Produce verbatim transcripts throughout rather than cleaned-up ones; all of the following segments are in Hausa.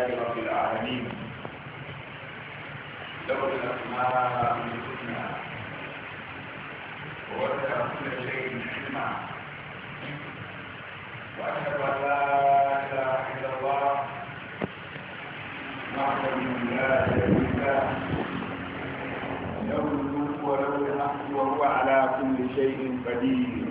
لله رب العالمين له الأسماء الحسنى ووسع كل شيء علما وأشهد أن لا إله إلا الله وحده لا شريك له له الملك وله الحمد وهو على كل شيء قدير.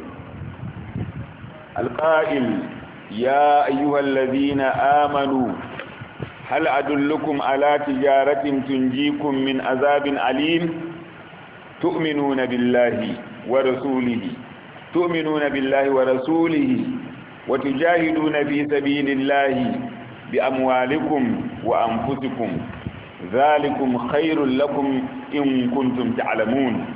القائل: يا أيها الذين آمنوا هل أدلكم على تجارة تنجيكم من عذاب أليم تؤمنون بالله ورسوله تؤمنون بالله ورسوله وتجاهدون في سبيل الله بأموالكم وأنفسكم ذلكم خير لكم إن كنتم تعلمون.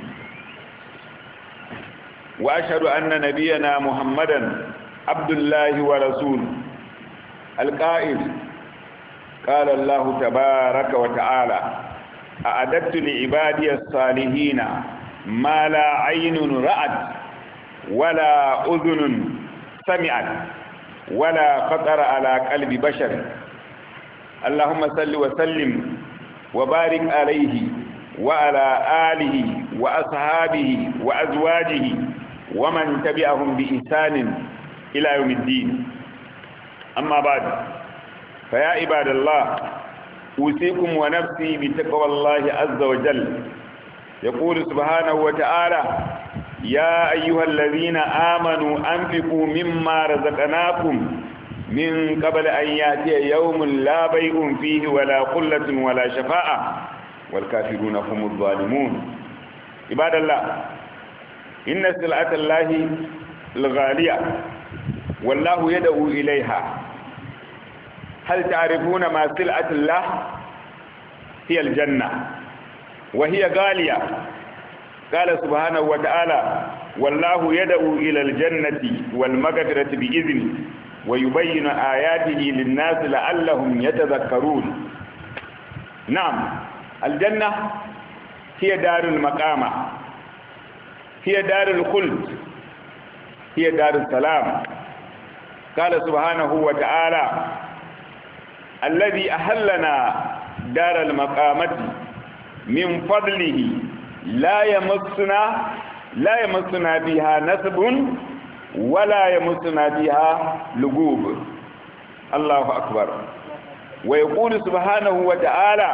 وأشهد أن نبينا محمدا عبد الله ورسوله القائل: قال الله تبارك وتعالى: أعددت لعبادي الصالحين ما لا عين رأت ولا أذن سمعت ولا خطر على قلب بشر. اللهم صل وسلم وبارك عليه وعلى آله وأصحابه وأزواجه ومن تبعهم بإحسان إلى يوم الدين. أما بعد، فيا عباد الله، أوصيكم ونفسي بتقوى الله عز وجل. يقول سبحانه وتعالى: يا أيها الذين آمنوا أنفقوا مما رزقناكم من قبل أن يأتي يوم لا بيع فيه ولا خلة ولا شفاعة والكافرون هم الظالمون. عباد الله، إن سلعة الله الغالية والله يدعو إليها. هل تعرفون ما سلعة الله؟ هي الجنة، وهي غالية. قال سبحانه وتعالى: والله يدعو إلى الجنة والمغفرة بإذنه ويبين آياته للناس لعلهم يتذكرون. نعم، الجنة هي دار المقامة، هي دار الخلد، هي دار السلام. قال سبحانه وتعالى: الذي أحلنا دار المقامة من فضله لا يمسنا لا يمسنا فيها نسب ولا يمسنا فيها لغوب. الله أكبر. ويقول سبحانه وتعالى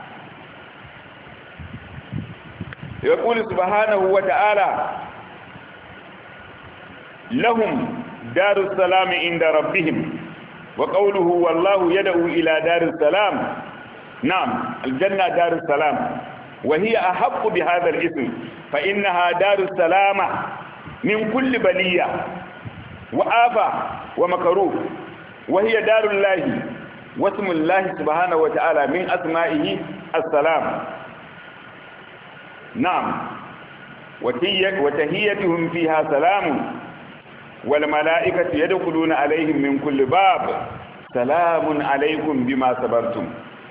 يقول سبحانه وتعالى: لهم دار السلام عند ربهم. وقوله: والله يدعو إلى دار السلام. نعم، الجنة دار السلام، وهي أحق بهذا الاسم، فإنها دار السلامة من كل بلية وآفة ومكروه، وهي دار الله، واسم الله سبحانه وتعالى من أسمائه السلام. نعم، وتحيتهم فيها سلام، والملائكة يدخلون عليهم من كل باب سلام عليكم بما صبرتم.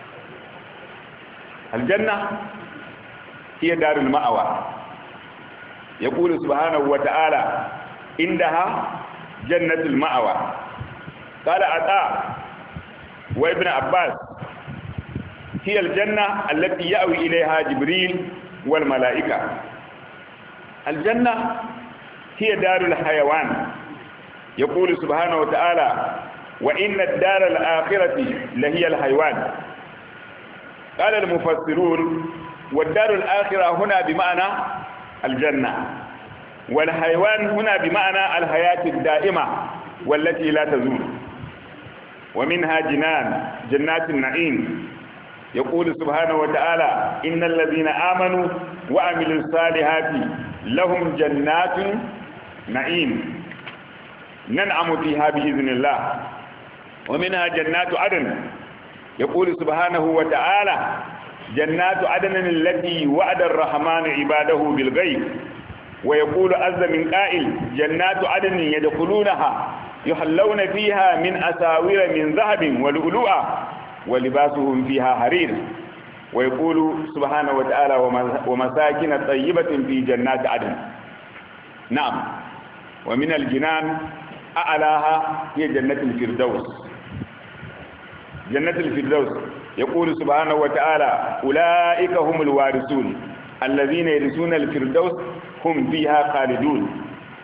الجنة هي دار المأوى. يقول سبحانه وتعالى: عندها جنة المأوى. قال عطاء وابن عباس: هي الجنة التي يأوي إليها جبريل والملائكة. الجنة هي دار الحيوان. يقول سبحانه وتعالى: وإن الدار الآخرة لهي الحيوان. قال المفسرون: والدار الآخرة هنا بمعنى الجنة، والحيوان هنا بمعنى الحياة الدائمة والتي لا تزول. ومنها جنان جنات النعيم. يقول سبحانه وتعالى: إن الذين آمنوا وعملوا الصالحات لهم جنات نعيم ننعم فيها بإذن الله. ومنها جنات عدن. يقول سبحانه وتعالى: جنات عدن التي وعد الرحمن عباده بالغيب. ويقول عز من قائل: جنات عدن يدخلونها يحلون فيها من أساور من ذهب ولؤلؤا ولباسهم فيها حرير. ويقول سبحانه وتعالى: ومساكن طيبة في جنات عدن. نعم، ومن الجنان أعلاها هي جنة الفردوس. جنة الفردوس. يقول سبحانه وتعالى أولئك هم الوارثون الذين يرثون الفردوس هم فيها خالدون.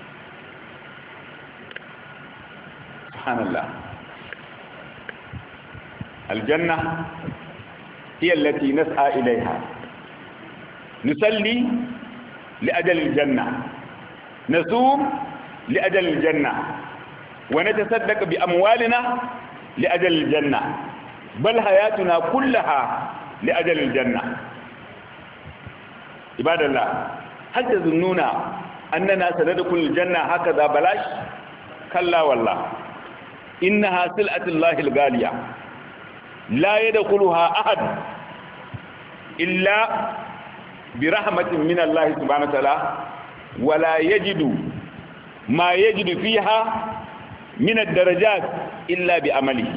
سبحان الله. الجنة هي التي نسعى إليها، نصلي لأجل الجنة، نصوم لأجل الجنة، ونتصدق بأموالنا لأجل الجنة، بل حياتنا كلها لأجل الجنة. عباد الله، هل تظنون أننا سندخل الجنة هكذا بلاش؟ كلا والله، إنها سلعة الله الغالية لا يدخلها أحد إلا برحمة من الله سبحانه وتعالى، ولا يجد ما يجد فيها من الدرجات إلا بعمله.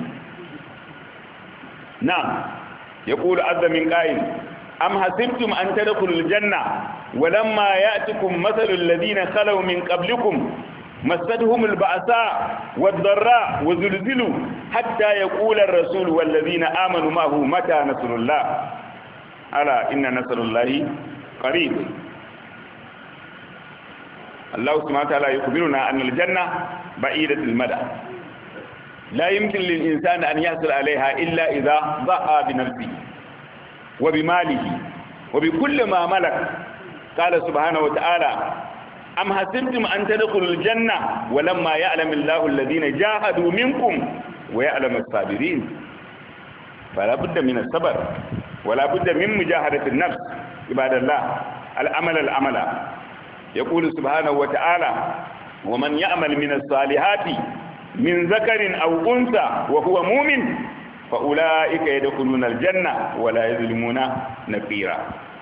نعم، يقول عز من قائل أم حسبتم أن تدخلوا الجنة ولما يأتكم مثل الذين خلوا من قبلكم مستهم البأساء والضراء وزلزلوا حتى يقول الرسول والذين آمنوا معه متى نصر الله ألا إن نصر الله قريب. الله سبحانه وتعالى يخبرنا أن الجنة بعيدة المدى، لا يمكن للإنسان أن يحصل عليها إلا إذا ضحى بنفسه وبماله وبكل ما ملك. قال سبحانه وتعالى أم حسبتم أن تدخلوا الجنة ولما يعلم الله الذين جاهدوا منكم ويعلم الصابرين. فلا بد من الصبر ولا بد من مجاهدة النفس. عباد الله، العمل العمل. يقول سبحانه وتعالى ومن يعمل من الصالحات من ذكر أو أنثى وهو مؤمن فأولئك يدخلون الجنة ولا يظلمون نقيرا.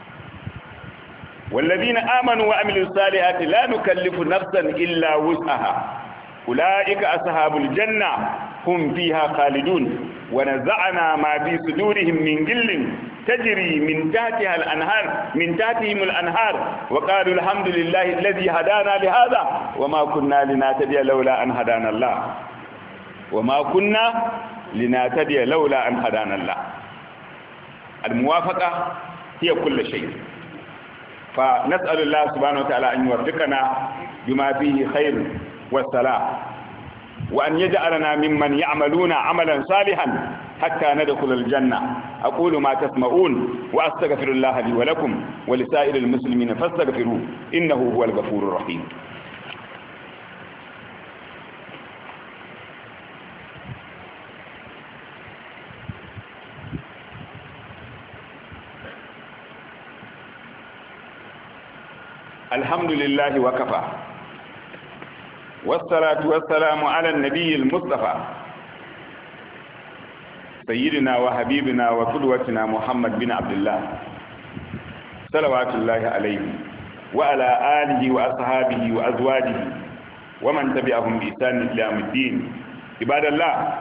والذين آمنوا وعملوا الصالحات لا نكلف نفسا إلا وسعها أولئك أصحاب الجنة هم فيها خالدون. ونزعنا ما في صدورهم من غل تجري من تحتها الأنهار من تحتهم الأنهار وقالوا الحمد لله الذي هدانا لهذا وما كنا لنهتدي لولا أن هدانا الله وما كنا لنهتدي لولا أن هدانا الله. الموافقة هي كل شيء، فنسأل الله سبحانه وتعالى أن يوفقنا بما فيه خير والصلاح، وأن يجعلنا ممن يعملون عملا صالحا حتى ندخل الجنة. أقول ما تسمعون وأستغفر الله لي ولكم ولسائر المسلمين فاستغفروه إنه هو الغفور الرحيم. الحمد لله وكفى، والصلاة والسلام على النبي المصطفى سيدنا وحبيبنا وقدوتنا محمد بن عبد الله صلوات الله عليه وعلى آله وأصحابه وأزواجه ومن تبعهم بإحسان إلى يوم الدين. عباد الله،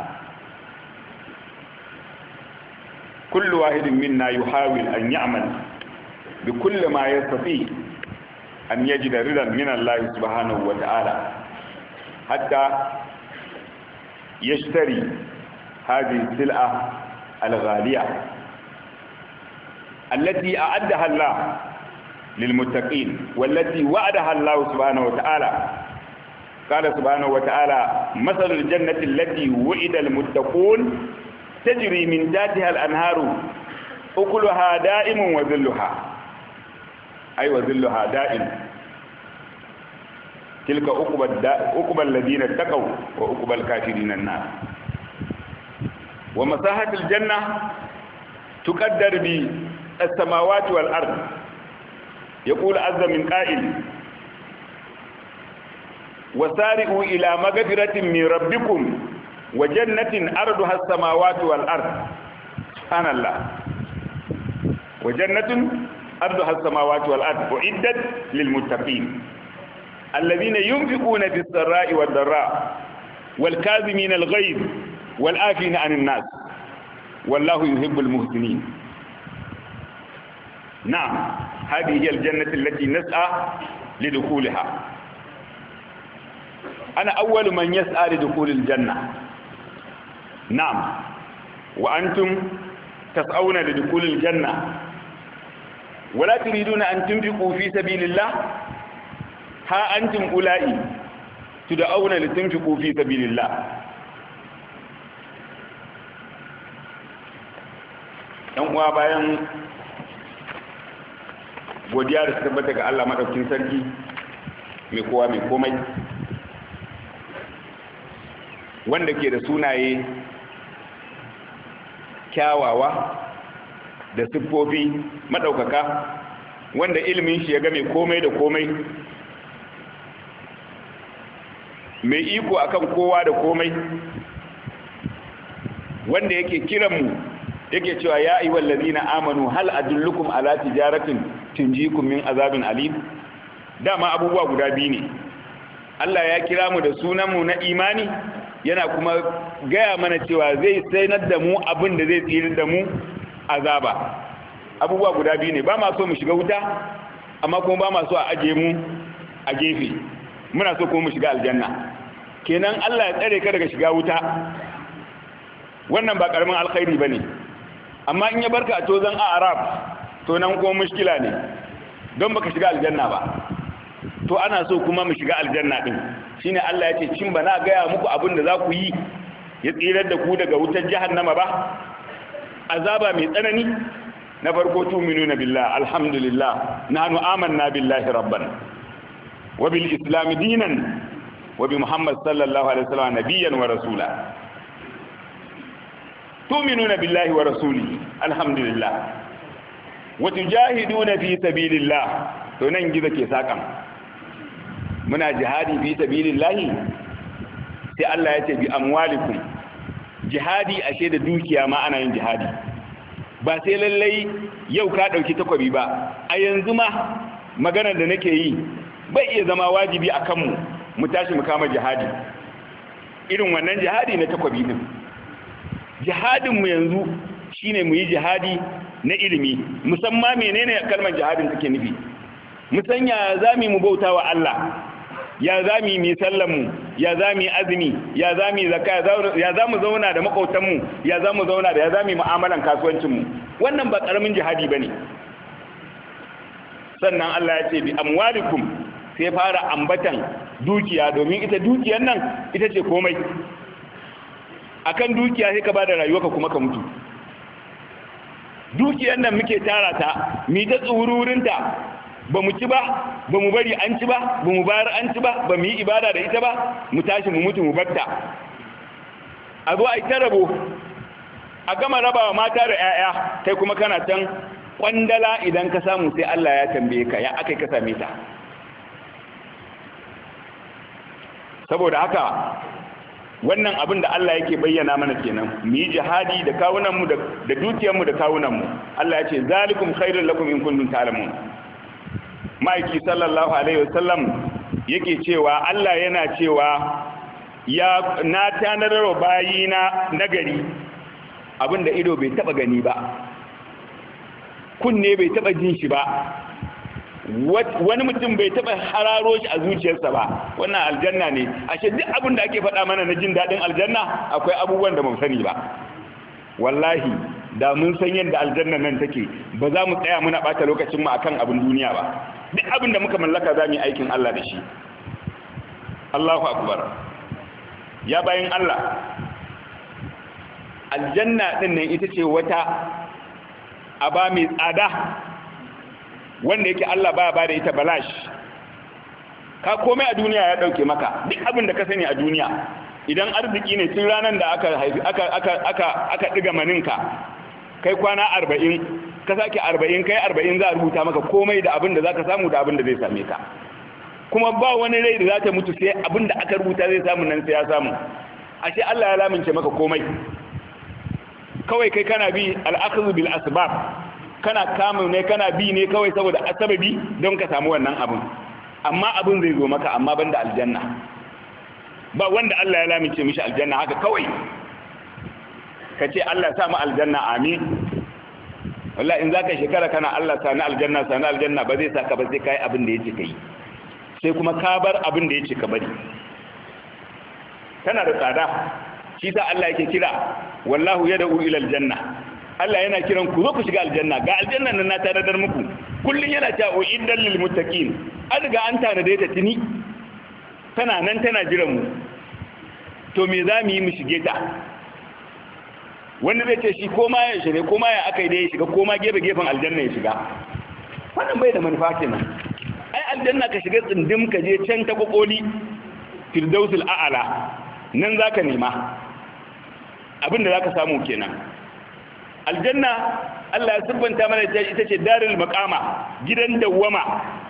كل واحد منا يحاول أن يعمل بكل ما يستطيع أن يجد رضا من الله سبحانه وتعالى حتى يشتري هذه السلعة الغالية التي أعدها الله للمتقين والتي وعدها الله سبحانه وتعالى. قال سبحانه وتعالى مثل الجنة التي وعد المتقون تجري من تحتها الأنهار أكلها دائم وذلها، أي وذلها دائم. تلك عقبى الذين اتقوا وعقبى الكافرين النار. ومساحة الجنة تقدر بالسماوات والأرض. يقول عز من قائل وسارعوا إلى مغفرة من ربكم وجنة أرضها السماوات والأرض. سبحان الله. وجنة أرضها السماوات والأرض أعدت للمتقين الذين ينفقون في السراء والضراء والكاظمين الغيظ والعافين عن الناس والله يحب المحسنين. نعم، هذه هي الجنة التي نسعى لدخولها. أنا أول من يسعى لدخول الجنة. نعم، wa antum tas'auna li dukhulil janna wala turiduna an tunfiqu fi sabilillah ha antum ula'i tud'auna li tunfiqu fi sabilillah. dan uwa, bayan godiya da tabbata ga Allah madaukakin sarki mai kowa mai komai, wanda ke da sunaye kyawawa da siffofi madaukaka, wanda ilimin shi ya ga mai komai da komai, mai iko akan kowa da komai, wanda yake kiranmu yake cewa ya ayyuhal ladina amanu hal adullukum ala tijaratin tunjikum min azabin alim. Dama abubuwa guda biyu ne. Allah ya kira mu da sunanmu na imani, yana kuma gaya mana cewa zai sanar da mu abin da zai tsira da mu azaba. Abubuwa guda biyu ne. Ba ma so mu shiga wuta, amma kuma ba ma so a aje mu a gefe. Muna so kuma mu shiga aljanna. Kenan Allah ya tsare ka daga shiga wuta. Wannan ba karamin alkhairi bane. Amma in ya barka a tozan Arab, to nan kuma mushkila ne. Don baka shiga aljanna ba. To ana so kuma mu shiga aljanna din. Shine Allah ya ce cin ba na gaya muku abin da za ku yi ya tsirar da ku daga wutar jahannama ba. Azaba mai tsanani. Na farko tu'minuna billah, alhamdulillah, nahnu amanna billahi rabban wa bil islam dinan wa bi muhammad sallallahu alaihi wasallam nabiyyan wa rasula. tu'minuna billahi wa rasulihi, alhamdulillah, wa tujahiduna fi sabilillah. To nan gizo ke sakan. Muna jihadi fi sabilillahi, sai Allah ya ce bi amwalikum. Jihadi ashe da dukiya ma ana yin jihadi. Ba sai lallai yau ka dauki takwabi ba. A yanzu ma maganar da nake yi bai iya zama wajibi a kanmu mu tashi mu kama jihadi. Irin wannan jihadi na takwabi din. Jihadin mu yanzu shine mu yi jihadi na ilimi. Musamman menene kalmar jihadin take nufi? Musanya zami mu bauta wa Allah. Ya zami mi sallamu, ya zami azumi, ya zami zakka, ya zamu zauna da makautanmu, ya zamu zauna da ya zami mu'amalan kasuwancinmu. Wannan ba karamin jihadi bane. Sannan Allah ya ce bi amwalikum, sai fara ambatan dukiya, domin ita dukiyar nan ita ce komai. Akan dukiya sai ka bada rayuwarka kuma ka mutu. Dukiyar nan muke tara ta, mi ta tsururinta, ba mu ci ba, ba mu bari an ci ba, ba mu bayar an ci ba, ba mu yi ibada da ita ba, mu tashi mu mutu mu batta. A zo a yi ta rabo, a gama rabawa mata da 'ya'ya, kai kuma kana can kwandala idan ka samu sai Allah ya tambaye ka, ya aka ka same ta. Saboda haka wannan abin da Allah yake bayyana mana kenan, mu yi jihadi da kawunanmu da dukiyarmu da kawunanmu. Allah ya ce zalikum khairul lakum in kuntum ta'lamun. Ma'aiki sallallahu alaihi wasallam yake cewa Allah yana cewa ya na tanarwa bayina nagari abinda ido bai taba gani ba, kunne bai taba jin shi ba, wani mutum bai taba hararo shi a zuciyarsa ba. Wannan aljanna ne. Ashe duk abin da ake faɗa mana na jin daɗin aljanna akwai abubuwan da mun sani ba. Wallahi da mun san yadda aljanna nan take, ba za mu tsaya muna ɓata lokacinmu akan abin duniya ba. Duk abin da muka mallaka za mu yi aikin Allah da shi. Allahu akbar. Ya bayin Allah, aljanna ɗin nan ita ce wata aba mai tsada wanda yake Allah baya ba da ita balash. Ka komai a duniya ya ɗauke maka, duk abin da ka sani a duniya. Idan arziki ne tun ranar da aka haifi aka aka aka aka diga maninka, kai kwana arba'in, ka sake arba'in, kai arba'in za a rubuta maka komai da abin da za ka samu da abin da zai same ka. Kuma ba wani rai da za ta mutu sai abin da aka rubuta zai samu nan sai ya samu. Ashe Allah ya lamince maka komai. Kawai kai kana bi al'akhdhu bil asbab, kana kamun ne, kana bi ne kawai saboda asababi don ka samu wannan abin. Amma abin zai zo maka, amma banda aljanna. Ba wanda Allah ya lamince mishi aljanna haka kawai. Ka ce Allah sa mu aljanna, amin. Wallahi in zaka shekara kana Allah sa ni aljanna, sa ni aljanna, ba zai saka ba sai kai abin da yake kai. Sai kuma ka bar abin da yake ka bari. Tana da tsada. shi sa Allah yake kira wallahu yad'u ila aljanna Allah yana kiran ku zo ku shiga aljanna ga aljannan nan na tanadar muku kullun yana ta uiddal lil muttaqin an ga an tanade ta tuni tana nan tana jiran mu to me za mu yi mu shige ta wanda zai ce shi koma ya shige koma ya akai da ya shiga koma gefe gefen aljanna ya shiga wannan bai da manufa kenan ai aljanna ka shiga tsindim ka je can ta kokoli firdausul a'ala nan zaka nema abinda zaka samu kenan aljanna Allah ya siffanta mana ita ce darul maqama gidan dawwama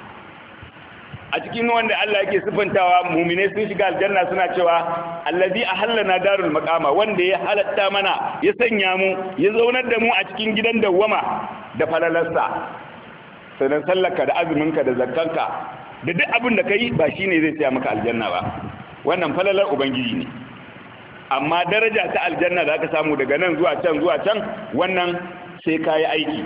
a cikin wanda Allah yake siffantawa mu'mine sun shiga aljanna suna cewa allazi ahallana darul maqama wanda ya halatta mana ya sanya mu ya zaunar da mu a cikin gidan dawwama da falalarsa sanan sallarka da azuminka da zakkanka da duk abin da kai ba shine zai tsaya maka aljanna ba wannan falalar ubangiji ne amma daraja ta aljanna da aka samu daga nan zuwa can zuwa can wannan sai kai aiki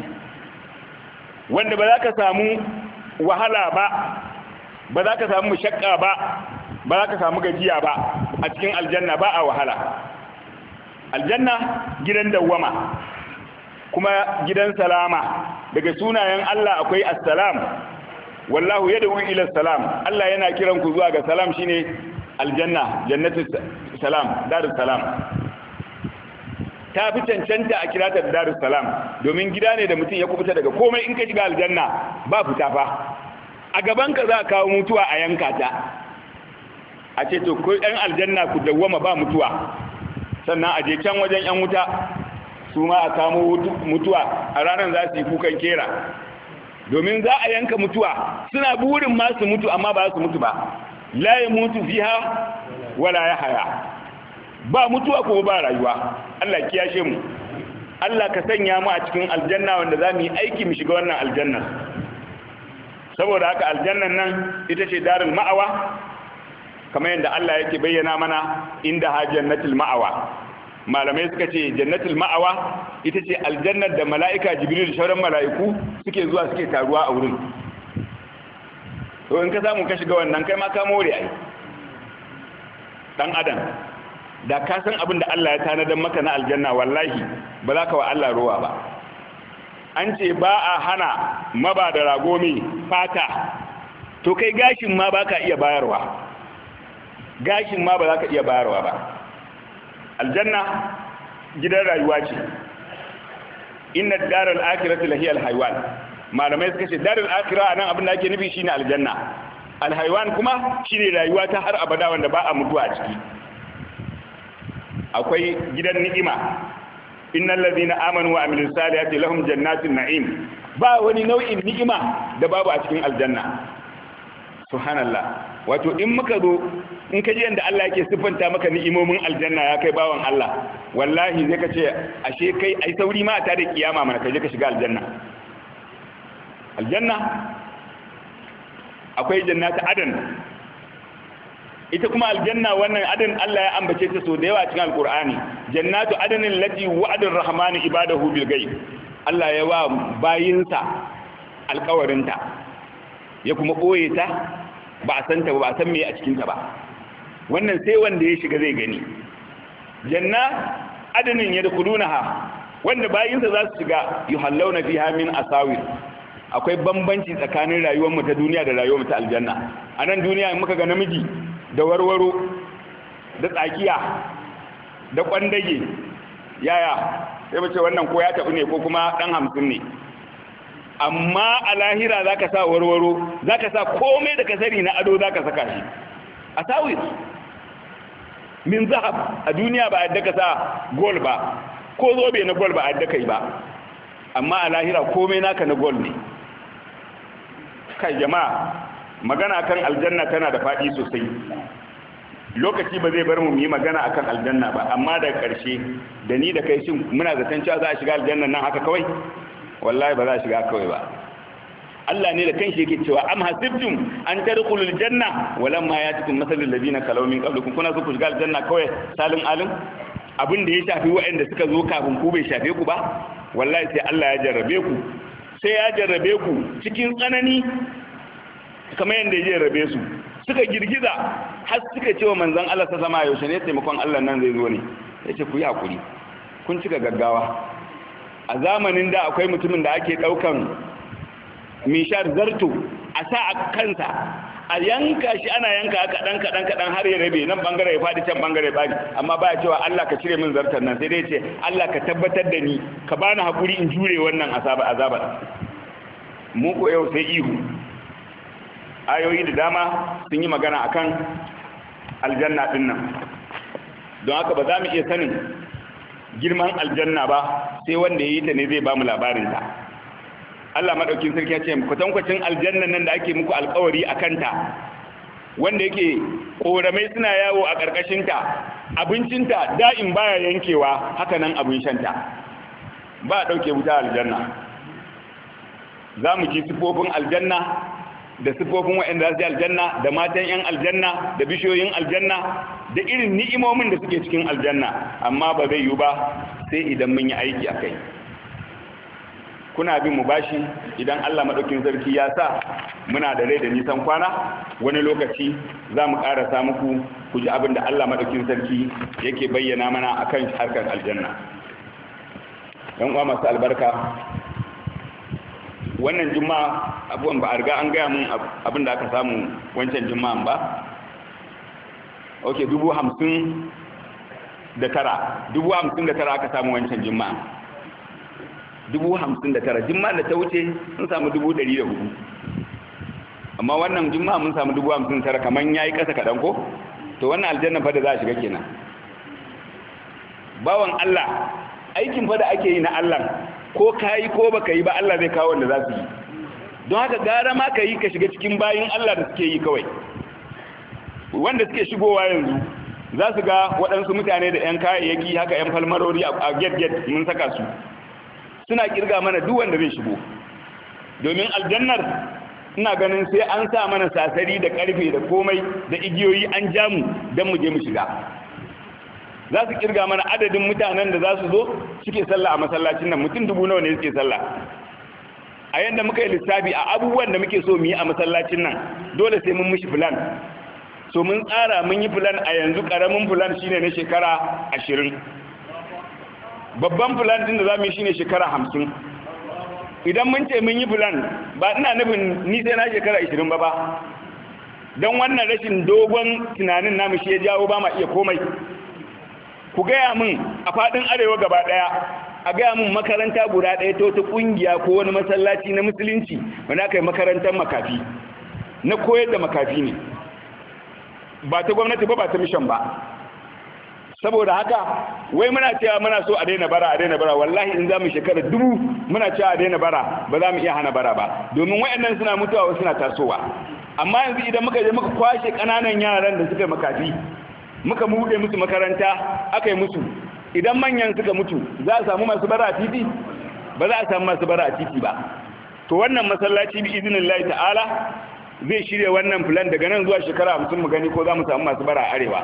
wanda ba za ka samu wahala ba ba za ka samu shakka ba ba za ka samu gajiya ba a cikin aljanna ba a wahala aljanna gidan dawwama kuma gidan salama daga sunayen Allah akwai assalam wallahu yad'u ila salam Allah yana kiran ku zuwa ga salam shine aljanna jannatus salam darus salam ta fi cancanta a kirata da darus salam domin gida ne da mutum ya kubuta daga komai in ka shiga aljanna ba fita fa a gabanka za a kawo mutuwa a yanka ta a ce to ko ɗan aljanna ku dawwama ba mutuwa sannan a je can wajen ‘yan wuta su ma a kamo mutuwa a ranar za su yi kukan kera domin za a yanka mutuwa suna burin ma su mutu amma ba su mutu ba la ya mutu fiha wala ya haya ba mutuwa ko ba rayuwa Allah kiyashe mu Allah ka sanya mu a cikin aljanna wanda za mu yi aiki mu shiga wannan aljanna saboda haka aljannan nan ita ce darul ma'awa kamar yadda Allah yake bayyana mana inda ha jannatul ma'awa malamai suka ce jannatul ma'awa ita ce aljannar da mala'ika jibril da sauran mala'iku suke zuwa suke taruwa a wurin to in ka samu ka shiga wannan kai ma ka more ai dan adam da ka san abin da Allah ya tanadar maka na aljanna wallahi ba za ka wa Allah rowa ba an ce ba a hana maba da rago mai fata to kai gashin ma ba ka iya bayarwa gashin ma ba za ka iya bayarwa ba aljanna gidan rayuwa ce inna daral akhirati lahiyal haywan malamai suka ce daral akhirah anan abin da ake nufi shine aljanna alhaywan kuma shine rayuwa ta har abada wanda ba a mutuwa a ciki akwai gidan ni'ima innal ladina amanu wa amilus salihati lahum jannatin na'im ba wani nau'in ni'ima da babu a cikin aljanna subhanallah wato in muka zo in kaji yanda Allah yake siffanta maka ni'imomin aljanna ya kai bawan Allah wallahi zai ka ce ashe kai ai sauri ma ta da kiyama mana kaje ka shiga aljanna aljanna akwai jannatu adan ita kuma aljanna wannan adan Allah ya ambace ta so da yawa cikin alqur'ani jannatu adanin lati wa'ada ar-rahmanu ibadahu bil ghaib Allah ya wa bayinsa alƙawarinta ya kuma ɓoye ta ba a san ta ba a san me a cikin ta ba wannan sai wanda ya shiga zai gani janna adanin yadkhulunaha wanda bayinsa za su shiga yuhallawna fiha min asawir akwai bambanci tsakanin rayuwar mu ta duniya da rayuwar mu ta aljanna a nan duniya in muka ga namiji da warwaro da tsakiya da kwandage yaya sai mace wannan ko ya tabu ne ko kuma dan hamsin ne amma a lahira za ka sa warwaro za ka sa komai da kasari na ado za ka saka shi a sawis min zahab a duniya ba a yadda ka sa gol ba ko zobe na gol ba a yadda ka yi ba amma a lahira komai naka na gol ne kai jama'a magana kan aljanna tana da faɗi sosai lokaci ba zai bar mu yi magana akan aljanna ba amma da ƙarshe da ni da kai shin muna zaton cewa za a shiga aljanna nan haka kawai wallahi ba za a shiga kawai ba Allah ne da kanshi yake cewa am hasibtum an tadkhulul janna walamma yatikum masalul ladina kalaw min qablikum kuna so ku shiga aljanna kawai salin alim abin da ya shafi waɗanda suka zo kafin ku bai shafe ku ba wallahi sai Allah ya jarrabe ku sai ya jarrabe ku cikin tsanani kamar yadda ya jarrabe su suka girgiza har suka cewa manzon Allah ta sama yaushe ne taimakon Allah nan zai zo ne yace ku yi hakuri kun cika gaggawa. A zamanin da akwai mutumin da ake daukan mishar zarto a sa a kansa a yanka shi, ana yanka kaɗan kaɗan kaɗan har ya rabe nan bangare ya faɗi can bangare ya faɗi, amma baya cewa Allah ka cire min zartar nan, sai dai ce Allah ka tabbatar da ni ka bani hakuri in jure wannan azaba azabar. Mu ko yau sai ihu. Ayoyi da dama sun yi magana akan aljanna din nan, don haka ba za mu iya sanin girman aljanna ba sai wanda ya yi ta ne zai ba mu labarinta. Allah maɗaukin sarki ya ce kwatankwacin aljannan nan da ake muku alkawari a kanta, wanda yake ƙoramai suna yawo a ƙarƙashinta, abincinta da'in baya yankewa, haka nan abin shanta ba a ɗauke wuta aljanna. Za mu ji sifofin aljanna da sifofin waɗanda za su yi aljanna, da matan 'yan aljanna, da bishiyoyin aljanna, da irin ni'imomin da suke cikin aljanna, amma ba zai yi ba sai idan mun yi aiki a kai. Kuna bin mu bashi idan Allah maɗaukin sarki ya sa muna da rai da nisan kwana, wani lokaci za mu ƙarasa muku ku ji abin da Allah maɗaukin sarki yake bayyana mana a kan harkar aljanna. ‘Yan uwa masu albarka, wannan juma'a abubuwan ba a riga an gaya mun abin da aka samu wancan juma'an ba. Ok, dubu hamsin da tara dubu hamsin da tara aka samu wancan juma'a, dubu hamsin da tara. Juma'a da ta wuce sun samu dubu ɗari da hudu, amma wannan juma'a mun samu dubu hamsin da tara, kamar ya yi ƙasa kaɗan ko? To wannan aljanna fa da za a shiga kenan. Bawan Allah, aikin fa da ake yi na Allah, ko ka yi ko baka yi ba Allah zai kawo wanda za su yi. Don haka gara ma ka yi ka shiga cikin bayin Allah da suke yi kawai. Wanda suke shigowa yanzu za su ga waɗansu mutane da 'yan kayayyaki haka 'yan falmarori a get-get mun saka su, suna kirga mana duk wanda zai shigo. Domin aljannar ina ganin sai an sa mana sasari da karfe da komai da igiyoyi an jamu don mu je mu shiga. Za su kirga mana adadin mutanen da za su zo suke sallah a masallacin nan, mutum dubu nawa ne suke sallah. A yadda muka yi lissafi a abubuwan da muke so mu yi a masallacin nan, dole sai mun mishi filan. So mun tsara mun yi filan a yanzu, ƙaramin filan shine na shekara ashirin. Babban filan din da za mu yi shine shekara hamsin. Idan mun ce mun yi filan, ba ina nufin ni sai na shekara ashirin ba ba. Don wannan rashin dogon tunanin namu shi ya jawo ba ma iya komai. Ku gaya min a faɗin arewa gaba ɗaya, a gaya min makaranta guda ɗaya ta wata ƙungiya ko wani masallaci na musulunci wanda aka yi makarantar makafi, na koyar da makafi ne, ba ta gwamnati ba ba ta mishan ba. Saboda haka wai muna cewa muna so a daina bara a daina bara, wallahi in za mu shekara dubu muna cewa a daina bara ba za mu iya hana bara ba, domin wayannan suna mutuwa wasu suna tasowa. Amma yanzu idan muka je muka kwashe ƙananan yaran da suka makafi, muka buɗe musu makaranta aka yi musu, idan manyan suka mutu za a samu masu bara a titi? Ba za a samu masu bara a titi ba. To wannan masallaci bi iznillahi ta'ala zai shirya wannan filan daga nan zuwa shekara hamsin mu gani ko za mu samu masu bara a arewa.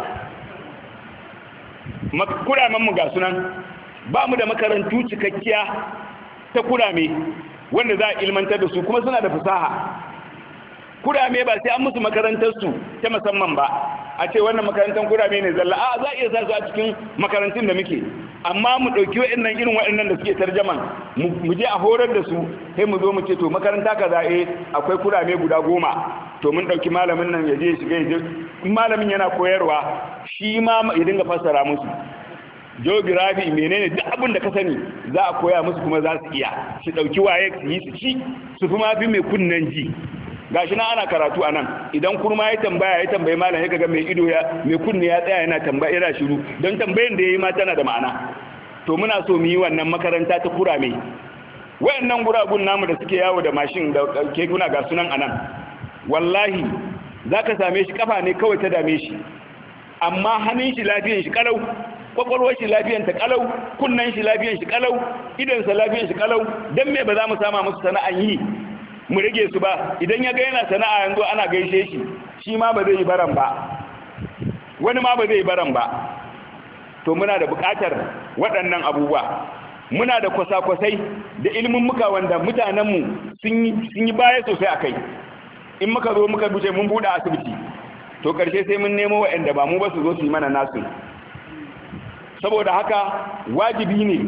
Kuramen mu ga sunan, ba mu da makarantu cikakkiya ta kurame wanda za a ilmantar da su kuma suna da fasaha. Kurame ba sai an musu makarantarsu ta musamman ba, a ce wannan makarantar kurame ne zalla, a za a iya sa su a cikin makarantun da muke, amma mu ɗauki waɗannan irin waɗannan da suke tarjaman mu je a horar da su, sai mu zo mu ce to makaranta kaza eh akwai kurame guda goma, to mun ɗauki malamin nan ya je shiga ya je, in malamin yana koyarwa shi ma ya dinga fassara musu geography menene duk abin da ka sani za a koya musu kuma za su iya su ɗauki waye su yi su ci su fi mafi mai kunnen ji. Gashi na ana karatu anan, idan kurma ya tambaya ya tambayi malam ya kaga mai ido ya mai kunne ya tsaya yana tambaya yana shiru, don tambayin da yayi ma tana da ma'ana. To muna so mu yi wannan makaranta ta kurame. Wayannan guragun namu da suke yawo da mashin da kekuna ga sunan anan, wallahi zaka same shi kafa ne kawai ta dame shi, amma hannun shi lafiyan shi kalau, kwakwalwar shi lafiyan ta kalau, kunnan shi lafiyan shi kalau, idan sa lafiyan shi kalau, dan me ba za mu sama musu sana'an yi mu rage su ba? Idan ya ga yana sana'a yanzu ana gaishe shi, shi ma ba zai yi baran ba, wani ma ba zai yi baran ba. To muna da buƙatar waɗannan abubuwa, muna da kwasa-kwasai da ilimin muka wanda mutanenmu sun yi baya sosai a kai. In muka zo muka buce mun buɗe asibiti, to ƙarshe sai mun nemo waɗanda ba mu ba su zo su yi mana nasu. saboda haka wajibi ne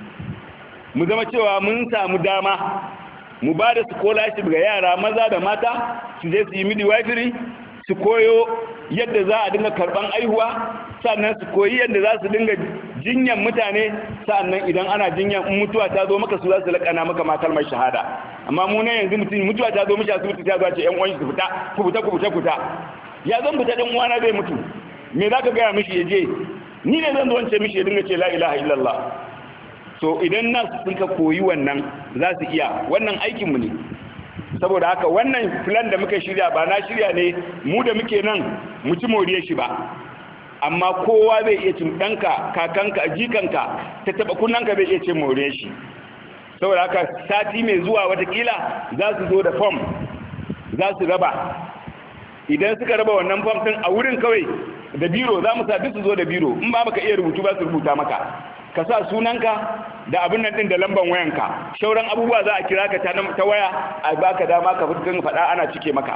mu zama cewa mun samu dama mu ba da scholarship ga yara maza da mata su je su yi midwifery su koyo yadda za a dinga karban aihuwa, sannan su koyi yadda za su dinga jinyan mutane, sannan idan ana jinyan mutuwa ta zo maka su za su lakana maka ma kalmar shahada. amma mu ne yanzu mutum mutuwa ta zo mishi asibiti ta zo ce yan uwan su fita ku fita ku fita ku fita ya zan fita dan uwana zai mutu, me zaka ga mishi yaje? ni ne zan zo wance mishi ya dinga ce la ilaha illallah. so idan nasu sun ka koyi wannan za su iya, wannan aikin mu ne. saboda haka wannan plan da muka shirya ba na shirya ne mu da muke nan mu ci moriyar shi ba, amma kowa zai iya cin ɗanka kakanka jikanka ta taɓa kunnanka zai iya cin moriyar shi. saboda haka sati mai zuwa watakila za su zo da form za su raba, idan suka raba wannan form ɗin a wurin kawai da biro za mu sa duk su zo da biro, in ba baka iya rubutu ba su rubuta maka, ka sa sunanka da abin nan din da lamban wayanka, shauran abubuwa za a kira ka ta waya a baka dama ka fitin faɗa ana cike maka.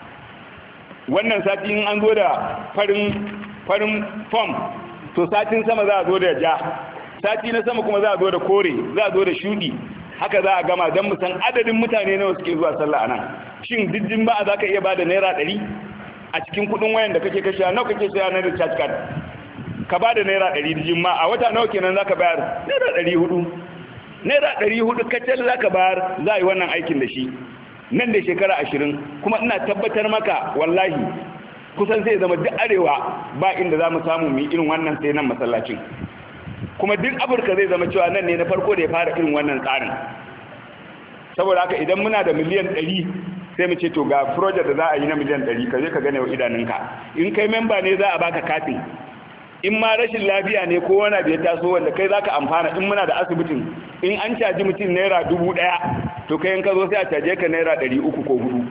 wannan sati in an zo da farin farin form to satin sama za a zo da ja, sati na sama kuma za a zo da kore, za a zo da shudi, haka za a gama don mu san adadin mutane nawa suke zuwa sallah anan. shin diddin ba za ka iya bada naira ɗari a cikin kuɗin wayan da kake kashe, nawa kake saya na recharge card ka ba da naira ɗari dijin ma a wata nawa kenan za ka bayar? naira ɗari hudu naira ɗari hudu kacal za ka bayar, za a yi wannan aikin da shi nan da shekara ashirin. kuma ina tabbatar maka wallahi kusan zai zama duk arewa ba inda za mu samu mu irin wannan sai nan masallacin, kuma duk afirka zai zama cewa nan ne na farko da ya fara irin wannan tsarin. saboda haka idan muna da miliyan ɗari sai mu ce to ga project da za a yi na miliyan ɗari ka je ka gane wa idanunka, in kai memba ne za a baka katin, in ma rashin lafiya ne ko wani abu ya taso wanda kai zaka amfana, in muna da asibitin in an caji mutum naira dubu ɗaya to kai in ka zo sai a caje ka naira ɗari uku ko hudu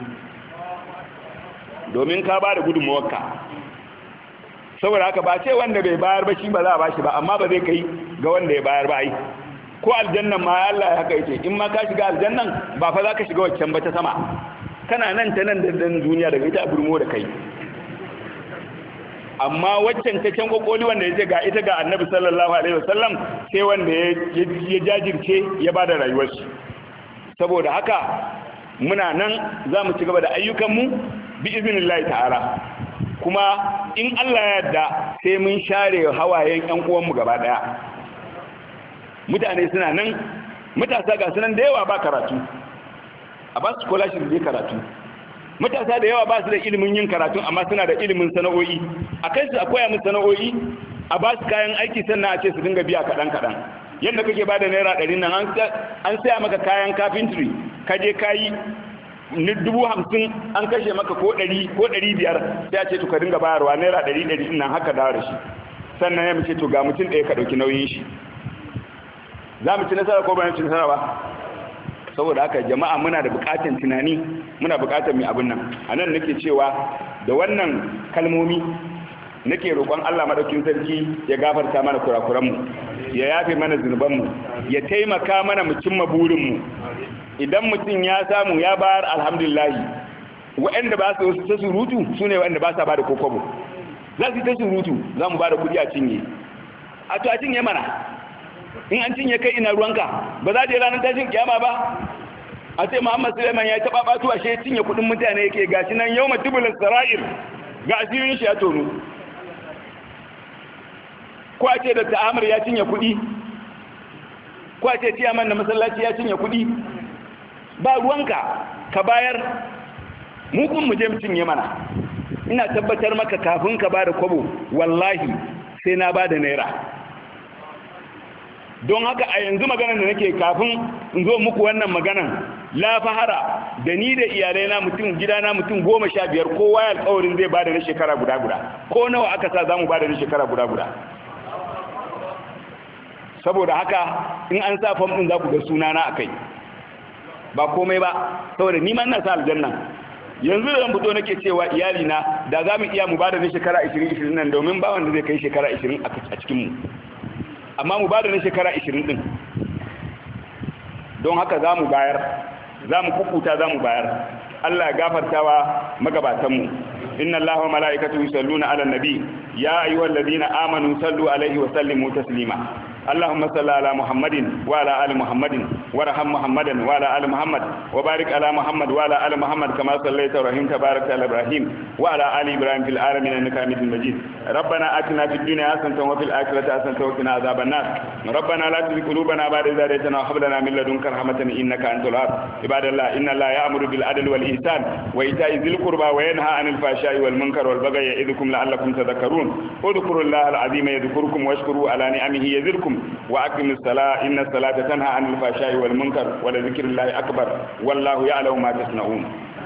domin ka ba da gudunmawarka. saboda haka ba ce wanda bai bayar ba shi ba za a bashi ba, amma ba zai kai ga wanda ya bayar ba ai. ko aljannan ma Allah ya haka yake, in ma ka shiga aljannan ba fa za ka shiga waccan ba ta sama, kana nan ta nan da duniya daga ita a burmo da kai. amma waccan ta can kokoli wanda ya ce ga ita ga annabi sallallahu alaihi wasallam sai wanda ya jajirce ya bada rayuwar shi. saboda haka muna nan za mu ci gaba da ayyukanmu bi iznillahi ta'ala, kuma in Allah ya yarda sai mun share hawayen ƴan uwanmu gaba daya. mutane suna nan, matasa ga sunan da yawa ba karatu, a ba su scholarship zai karatu. matasa da yawa ba su da ilimin yin karatu amma suna da ilimin sana'o'i, a kai su a koya musu sana'o'i, a ba su kayan aiki sannan a ce su dinga biya kaɗan kaɗan. yadda kake ba da naira ɗari nan an saya maka kayan carpentry ka je ka yi dubu hamsin an kashe maka ko ɗari ko ɗari biyar sai a ce to ka dinga bayarwa naira ɗari ɗari nan haka dawo da shi, sannan ya mace to ga mutum ɗaya ka ɗauki nauyin shi. za mu ci nasara ko ba mu ci nasara ba? saboda haka jama'a muna da bukatun tunani, muna bukatar mai abin nan. a nan nake cewa da wannan kalmomi nake roƙon Allah madaukin sarki ya gafarta mana kurakuranmu, ya yafe mana zunubanmu, ya taimaka mana mu cimma burinmu. idan mutum ya samu ya bayar alhamdulillah, waɗanda ba su ta surutu su ne waɗanda ba sa ba da kokobo, za su ta surutu za mu ba da kuɗi a cinye, a to a cinye mana, in an cinye kai ina ruwanka, ba za ta yi ranar tashin kiyama ba a ce Muhammad Suleiman ya taɓa ɓatu a shi cinye kuɗin mutane yake gashi nan yau matubulin sara'ir ga asirin shi ya tonu, ko a ce da ta'amar ya cinye kuɗi, ko a ce ciyaman da masallaci ya cinye kuɗi, ba ruwanka ka bayar, mu kun mu je mu cinye mana. ina tabbatar maka kafin ka bada kwabo wallahi sai na bada naira. don haka a yanzu maganar da nake kafin in zo muku wannan maganar la fahara da ni da iyalai na mutum gidana mutum goma sha biyar kowa ya alƙawarin zai bada na shekara guda guda, ko nawa aka sa zamu bada na shekara guda guda. saboda haka in an sa fam din za ku ga sunana akai, ba komai ba, saboda ni ma ina sa aljanna. yanzu da zan fito nake cewa iyali na da za mu iya mu bada na shekara ashirin ashirin nan, domin ba wanda zai kai shekara ashirin a cikin mu, amma mu bada na shekara ashirin din. don haka za mu bayar, za mu kukuta za mu bayar. Allah ya gafartawa magabatanmu, إن الله وملائكته يصلون على النبي يا أيها الذين آمنوا صلوا عليه وسلموا تسليما اللهم صل على محمد وعلى آل محمد وارحم محمدا وعلى آل محمد وبارك على محمد وعلى آل محمد كما صليت ورحمت بارك على إبراهيم وعلى آل إبراهيم في العالمين إنك حميد مجيد ربنا آتنا في الدنيا حسنة وفي الآخرة حسنة وقنا عذاب النار ربنا لا تزغ قلوبنا بعد إذ هديتنا وهب لنا من لدنك رحمة إنك أنت الوهاب عباد الله إن الله يأمر بالعدل والإحسان وإيتاء ذي القربى وينهى عن الفحشاء والمنكر والبغي يعظكم لعلكم تذكرون اذكروا الله العظيم يذكركم واشكروا على نعمه يزدكم وأقيموا الصلاة إن الصلاة تنهى عن الفحشاء والمنكر ولذكر الله أكبر والله يعلم ما تصنعون